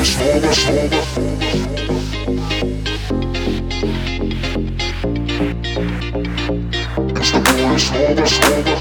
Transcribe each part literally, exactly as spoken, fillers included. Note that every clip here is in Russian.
снова, снова. Мы с тобой снова, снова.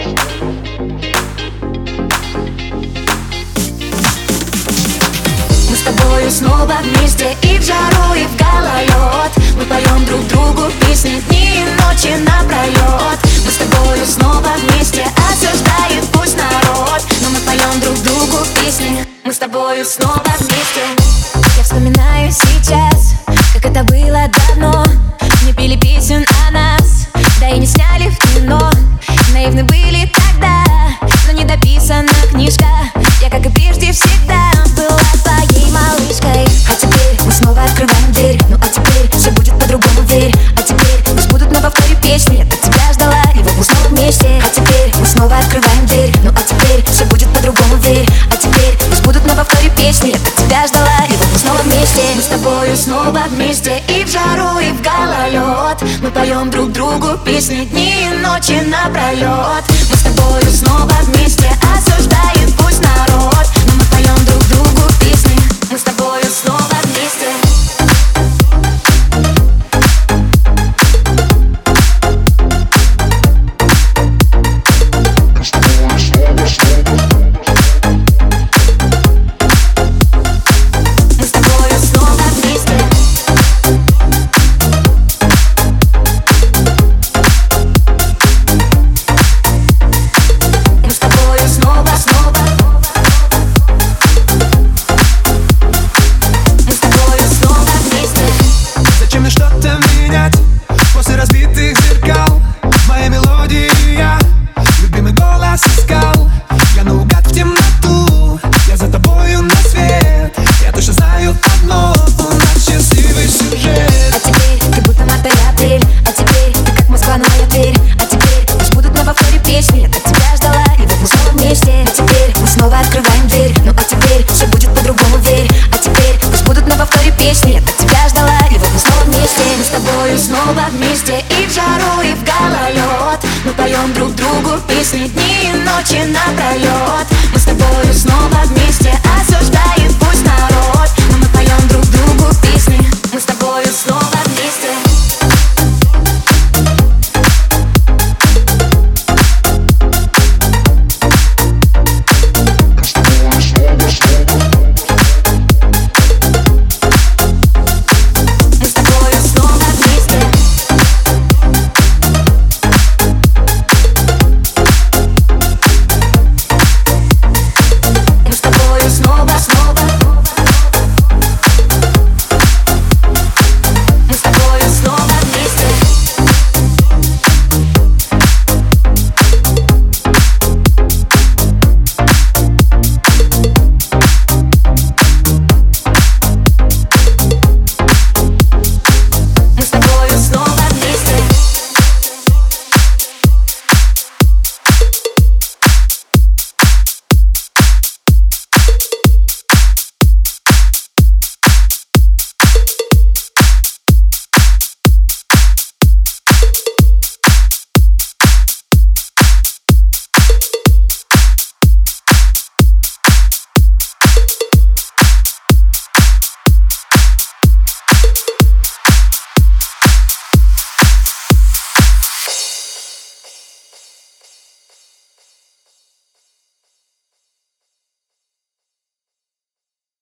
Мы с тобою снова вместе и в жару, и в гололед. Мы поем друг другу песни дни и ночи напролет. Мы с тобою снова вместе, осуждает пусть народ, но мы поем друг другу песни. Мы с тобою снова вместе. Я вспоминаю сейчас, как это было давно. Не пели песен о нас, да и не сняли в кино. Наивны были тогда, но не дописана книжка. Я, как и прежде, всегда была твоей малышкой. А теперь мы снова открываем дверь. Ну а теперь все будет по-другому, верь. А теперь пусть будут на повторе песни. Я так тебя ждала, и вот мы снова вместе. А теперь мы снова открываем дверь. Ну а теперь все будет по-другому, верь. А теперь пусть будут на повторе песни. Я так тебя ждала, и вот мы снова вместе. Мы с тобою снова вместе и в жару, и в гололед. Мы поем друг другу песни дни и ночи напролет. Мы с тобою снова вместе, осуждает пусть народ, но мы поем друг другу песни. Мы с тобою снова вместе. Мы с тобой снова, снова. Мы с тобою снова вместе. Мы с тобою снова, снова. Мы с тобою снова вместе. Зачем мне что-то менять после разбитых зеркал? Моя мелодия, я любимый голос искал. Я наугад в темноту, я за тобою на свет. Я точно знаю одно, у нас счастливый сюжет. А теперь ты будто март или апрель. А теперь ты как Москва, но моя дверь. А теперь пусть будут на повторе песни. Я так тебя ждала, и вот мы снова вместе. А теперь мы снова открываем дверь. Ну а теперь все будет по-другому, верь. А теперь пусть будут на повторе песни. Я так тебя ждала, и вот мы снова вместе. Мы с тобою снова вместе и в жару, и в гололед. Мы поем друг другу песни дни и ночи напролет. Мы с тобою снова